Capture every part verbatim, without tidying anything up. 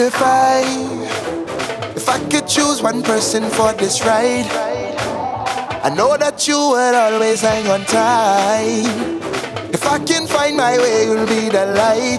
if I, if I could choose one person for this ride, I know that you would always hang on tight. If I can find my way, you'll be the light.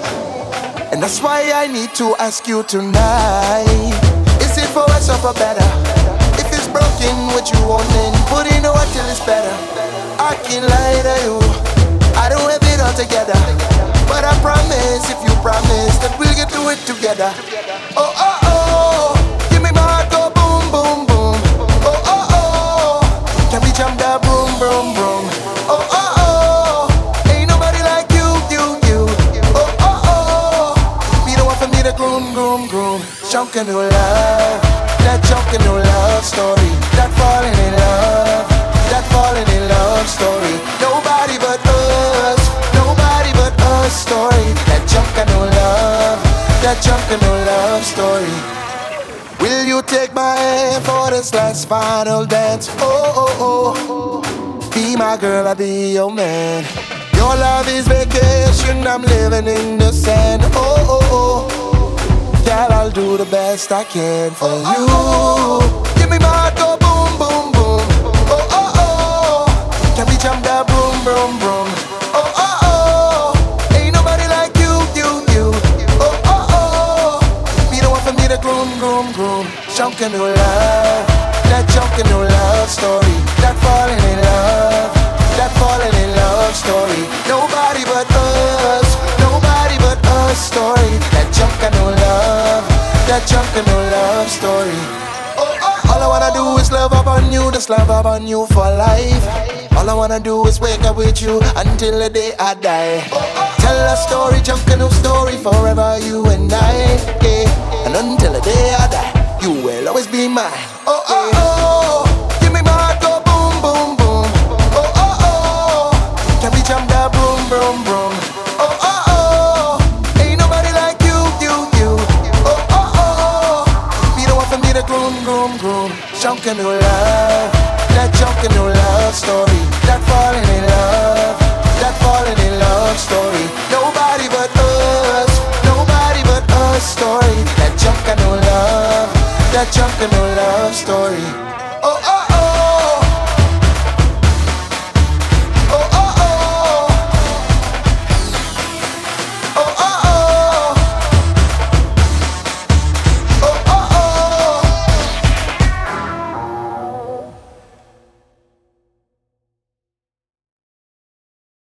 And that's why I need to ask you tonight, is it for worse or for better? If it's broken, what you want, then put it on till it's better. I can't lie to you, I don't have it all together, but I promise, if you promise, that we'll get through it together. Oh, oh, oh, give me my heart, go boom, boom, boom. Oh, oh, oh, can we jump that boom, boom, boom? Oh, oh, oh, ain't nobody like you, you, you. Oh, oh, oh, be the one for me to groom, groom, groom. Chunkin' new love, that chunkin' new love story, that falling in love, that falling in love story. Nobody but us, nobody but us story. That chunkin' new love, that chunkin' new love story. Will you take my hand for this last final dance? Oh, oh, oh, be my girl, I'll be your man. Your love is vacation, I'm living in the sand. Oh, oh, oh, girl, I'll do the best I can for oh, you. Oh, oh, give me my heart, go boom, boom, boom. Oh, oh, oh, can we jump that boom, boom, boom? Oh, oh, oh, ain't nobody like you, you, you. Oh, oh, oh, be the one for me to groom, groom, groom. Chunkin' new love, that chunkin' new love story, that falling in love, that falling in love story. Nobody but us, nobody but us story. That chunkin' new love, that chunkin' new love story. Oh, oh, all I wanna do is love up on you, just love up on you for life. All I wanna do is wake up with you until the day I die. Tell a story, chunkin' new story, forever you and I, yeah. And until the day I die, you will always be mine. Oh, oh, oh, give me my heart, go boom, boom, boom. Oh, oh, oh, can we jump that boom, boom, boom? Oh, oh, oh, ain't nobody like you, you, you. Oh, oh, oh, be the one for me to groom, groom, groom. Chunkin' new love, that chunkin' new love story, that falling in love, that falling in love story. Nobody but us, nobody but us story. That chunkin' new love, that chunkin' new love story. Oh, oh.